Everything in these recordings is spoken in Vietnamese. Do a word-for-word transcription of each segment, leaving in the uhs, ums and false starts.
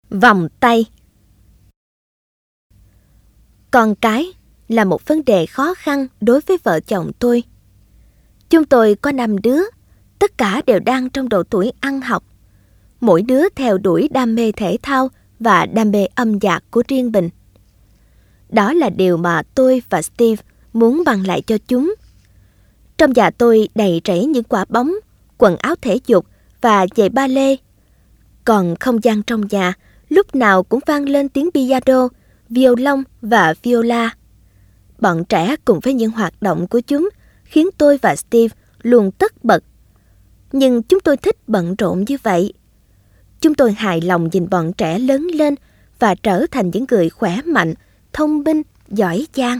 Vòng tay. Con cái là một vấn đề khó khăn đối với vợ chồng tôi. Chúng tôi có năm đứa, tất cả đều đang trong độ tuổi ăn học. Mỗi đứa theo đuổi đam mê thể thao và đam mê âm nhạc của riêng mình. Đó là điều mà tôi và Steve muốn mang lại cho chúng. Trong nhà tôi đầy rẫy những quả bóng, quần áo thể dục và giày ba lê. Còn không gian trong nhà lúc nào cũng vang lên tiếng piano, violon và viola. Bọn trẻ cùng với những hoạt động của chúng khiến tôi và Steve luôn tất bật. Nhưng chúng tôi thích bận rộn như vậy. Chúng tôi hài lòng nhìn bọn trẻ lớn lên và trở thành những người khỏe mạnh, thông minh, giỏi giang.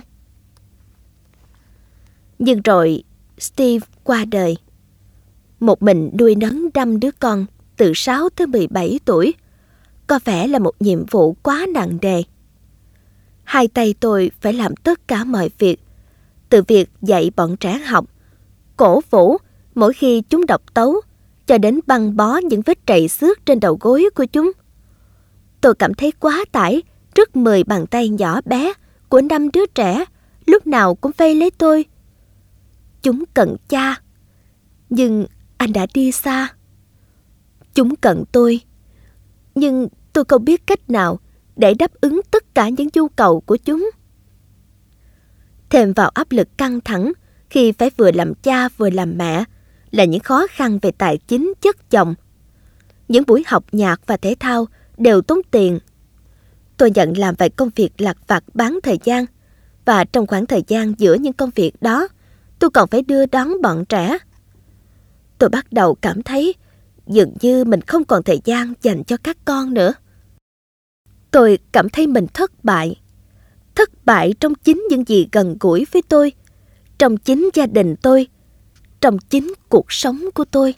Nhưng rồi Steve qua đời. Một mình nuôi nấng năm đứa con từ sáu tới mười bảy tuổi có vẻ là một nhiệm vụ quá nặng nề. Hai tay tôi phải làm tất cả mọi việc, từ việc dạy bọn trẻ học, cổ vũ mỗi khi chúng đọc tấu, cho đến băng bó những vết trầy xước trên đầu gối của chúng. Tôi cảm thấy quá tải trước mười bàn tay nhỏ bé của năm đứa trẻ lúc nào cũng vây lấy tôi. Chúng cần cha, nhưng anh đã đi xa. Chúng cần tôi, nhưng tôi không biết cách nào để đáp ứng tất cả những nhu cầu của chúng. Thêm vào áp lực căng thẳng khi phải vừa làm cha vừa làm mẹ là những khó khăn về tài chính chất chồng. Những buổi học nhạc và thể thao đều tốn tiền. Tôi nhận làm vài công việc lặt vặt bán thời gian, và trong khoảng thời gian giữa những công việc đó, tôi còn phải đưa đón bọn trẻ. Tôi bắt đầu cảm thấy dường như mình không còn thời gian dành cho các con nữa. Tôi cảm thấy mình thất bại. Thất bại trong chính những gì gần gũi với tôi, trong chính gia đình tôi, trong chính cuộc sống của tôi.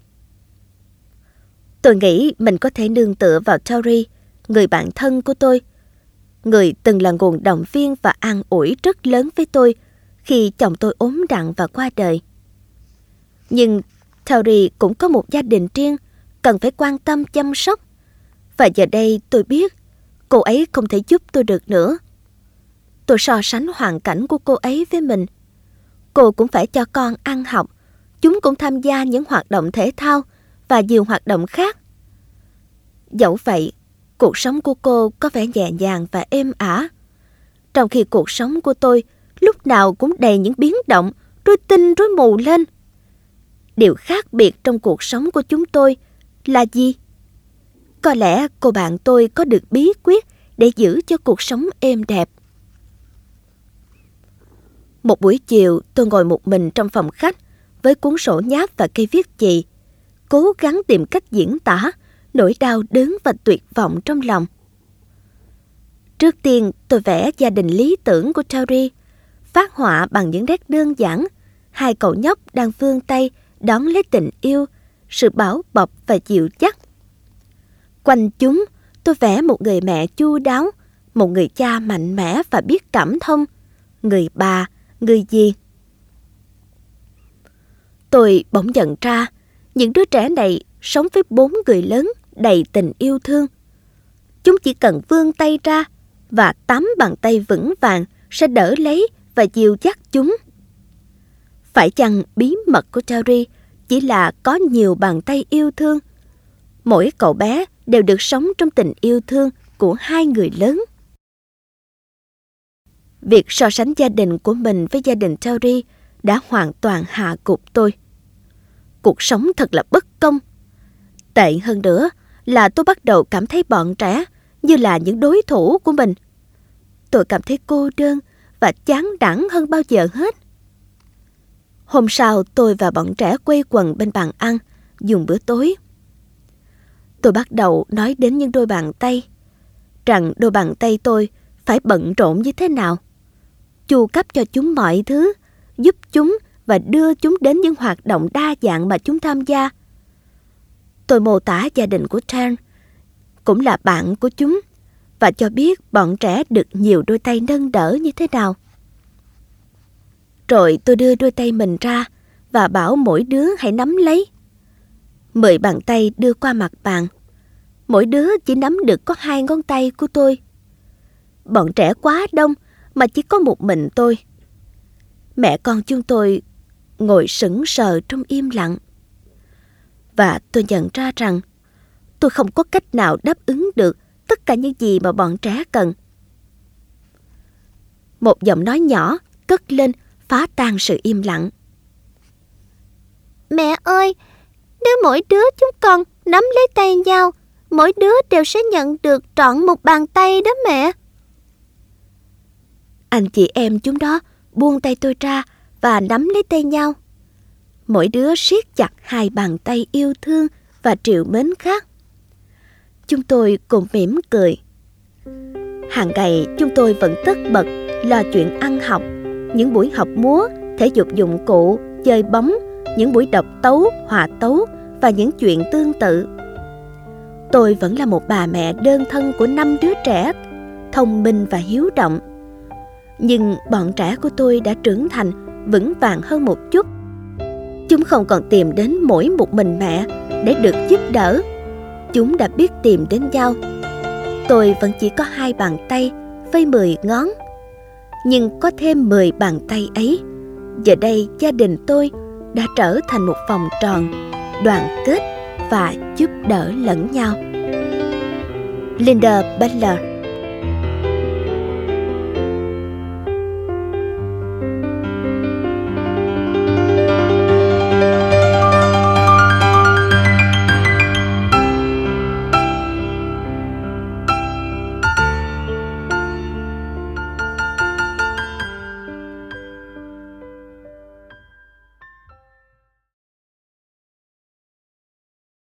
Tôi nghĩ mình có thể nương tựa vào Tori, người bạn thân của tôi, người từng là nguồn động viên và an ủi rất lớn với tôi khi chồng tôi ốm nặng và qua đời. Nhưng Tori cũng có một gia đình riêng, cần phải quan tâm chăm sóc. Và giờ đây tôi biết cô ấy không thể giúp tôi được nữa. Tôi so sánh hoàn cảnh của cô ấy với mình. Cô cũng phải cho con ăn học, chúng cũng tham gia những hoạt động thể thao và nhiều hoạt động khác. Dẫu vậy, cuộc sống của cô có vẻ nhẹ nhàng và êm ả, trong khi cuộc sống của tôi lúc nào cũng đầy những biến động, rối tinh rối mù lên. Điều khác biệt trong cuộc sống của chúng tôi là gì? Có lẽ cô bạn tôi có được bí quyết để giữ cho cuộc sống êm đẹp. Một buổi chiều, tôi ngồi một mình trong phòng khách với cuốn sổ nháp và cây viết chì, cố gắng tìm cách diễn tả nỗi đau đớn và tuyệt vọng trong lòng. Trước tiên, tôi vẽ gia đình lý tưởng của Tori, phác họa bằng những nét đơn giản, hai cậu nhóc đang vươn tay đón lấy tình yêu, sự bảo bọc và dịu dắt. Quanh chúng, tôi vẽ một người mẹ chu đáo, một người cha mạnh mẽ và biết cảm thông, người bà, người dì. Tôi bỗng nhận ra, những đứa trẻ này sống với bốn người lớn đầy tình yêu thương. Chúng chỉ cần vươn tay ra và tám bàn tay vững vàng sẽ đỡ lấy và dìu dắt chúng. Phải chăng bí mật của Tori chỉ là có nhiều bàn tay yêu thương? Mỗi cậu bé đều được sống trong tình yêu thương của hai người lớn. Việc so sánh gia đình của mình với gia đình Tori đã hoàn toàn hạ gục tôi. Cuộc sống thật là bất công. Tệ hơn nữa là tôi bắt đầu cảm thấy bọn trẻ như là những đối thủ của mình. Tôi cảm thấy cô đơn và chán nản hơn bao giờ hết. Hôm sau, tôi và bọn trẻ quây quần bên bàn ăn, dùng bữa tối. Tôi bắt đầu nói đến những đôi bàn tay, rằng đôi bàn tay tôi phải bận rộn như thế nào, chu cấp cho chúng mọi thứ, giúp chúng và đưa chúng đến những hoạt động đa dạng mà chúng tham gia. Tôi mô tả gia đình của Tan, cũng là bạn của chúng, và cho biết bọn trẻ được nhiều đôi tay nâng đỡ như thế nào. Rồi tôi đưa đôi tay mình ra và bảo mỗi đứa hãy nắm lấy. Mười bàn tay đưa qua mặt bàn. mỗi đứa chỉ nắm được có hai ngón tay của tôi. Bọn trẻ quá đông mà chỉ có một mình tôi. Mẹ con chúng tôi ngồi sững sờ trong im lặng. Và tôi nhận ra rằng tôi không có cách nào đáp ứng được tất cả những gì mà bọn trẻ cần. Một giọng nói nhỏ cất lên phá tan sự im lặng. Mẹ ơi, nếu mỗi đứa chúng con nắm lấy tay nhau, mỗi đứa đều sẽ nhận được trọn một bàn tay đó mẹ. Anh chị em chúng đó buông tay tôi ra và nắm lấy tay nhau. Mỗi đứa siết chặt hai bàn tay yêu thương và trìu mến khác. Chúng tôi cùng mỉm cười. Hàng ngày chúng tôi vẫn tất bật lo chuyện ăn học, những buổi học múa, thể dục dụng cụ, chơi bóng, những buổi đọc tấu, hòa tấu và những chuyện tương tự. Tôi vẫn là một bà mẹ đơn thân của năm đứa trẻ, thông minh và hiếu động. Nhưng bọn trẻ của tôi đã trưởng thành, vững vàng hơn một chút. Chúng không còn tìm đến mỗi một mình mẹ để được giúp đỡ. Chúng đã biết tìm đến nhau. Tôi vẫn chỉ có hai bàn tay với mười ngón. Nhưng có thêm mười bàn tay ấy, giờ đây gia đình tôi đã trở thành một vòng tròn, đoàn kết và giúp đỡ lẫn nhau. Linda Butler.